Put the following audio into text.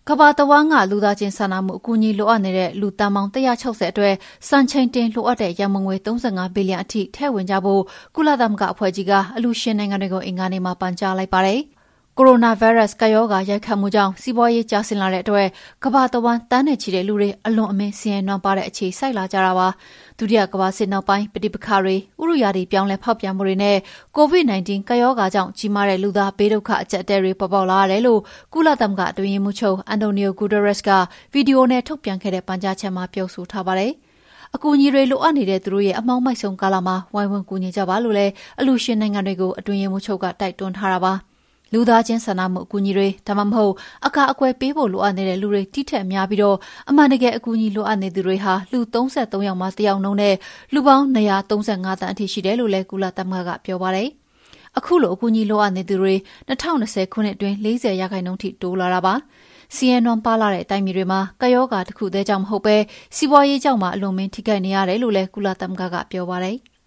ကဘာတဝမ်းကလူသားချင်းစာနာမှုအကူအညီလိုအပ်နေတဲ့လူတန်းပေါင်း160အတွက်စံချိန်တင်လိုအပ်တဲ့ရန်ပုံငွေ35ဘီလီယံအထိထည့်ဝင်ကြဖို့ကုလသမဂ္ဂအဖွဲ့ကြီးကအလှူရှင်နိုင်ငံတွေကိုအင်္ဂါနေ့မှာပန်ကြားလိုက်ပါတယ်။ကိုရိုနာဗိုင်းရပ်စ်ကပ်ရောဂါရိုက်ခတ်မှုကြောင့်စီးပွားရေးကျဆင်းလာတဲ့အတွက်ကမ္ဘာတဝန်းတန်းနဲ့ချီတဲ့လူတွေအလွန်အမင်းဆင်းရဲနွမ်းပါးတဲ့အခြေစိုက်လာကြတာပါ။ဒုတိယကမ္ဘာစစ်နောက်ပိုင်းပဋိပက္ခတွေဥတုရာသီပြောင်းလဲဖောက်ပြန်မှုတွေနဲ့ COVID-19 ကပ်ရောဂါကြောင့်ကြီးမားတဲ့လူသားဘေးဒုက္ခအကျပ်အတည်းတွေပေါ်ပေါက်လာရတယ်လို့ကုလသမဂ္ဂအတွင်းရေးမှူးချုပ်အန်တိုနီယိုဂူတာရက်စ်ကဗီဒီယိုနဲ့ထုတ်ပြန်ခဲ့တဲ့ပန်ကြားချက်မှာပြောဆိုထားပါတယ်။အကူအညီတွေလိုအပ်နေတဲ့သူတို့ရဲ့အမှောင်မိုက်ဆုံးကာလမှာဝိုင်းဝန်းကူညီကြပါလို့လည်းအလှူရှင်နိုင်ငံတွေကိုအတွင်းရေးမှူးချုပ်ကတိုက်တွန်းထားတာပါ။လူသားချင်းစာနာမှုအကူအညီတွေဒါမှမဟုတ်အကာအကွယ်ပေးဖို့လိုအပ်နေတဲ့လူတွေတိထက်များပြီးတော့အမှန်တကယ်အကူအညီလိုအပ်နေသူတွေဟာလူ33ယောက်မှ1ယောက်နှုန်းနဲ့လူပေါင်း235သန်းအထိရှိတယ်လို့လည်းကုလသမဂ္ဂကပြောပါတယ်။အခုလိုအကူအညီလိုအပ်နေသူတွေ2020ခုနှစ်အတွင်း40%ထိတိုးလာတာပါ။စီးရဲနွမ်းပါလာတဲ့အတိုင်းပြည်တွေမှာကရောဂါတစ်ခုတည်းကြောင့်မဟုတ်ပဲစီးပွားရေးကြောင့်မှအလွန်မင်းထိခိုက်နေရတယ်လို့လည်းကုလသမဂ္ဂကပြောပါတယ်။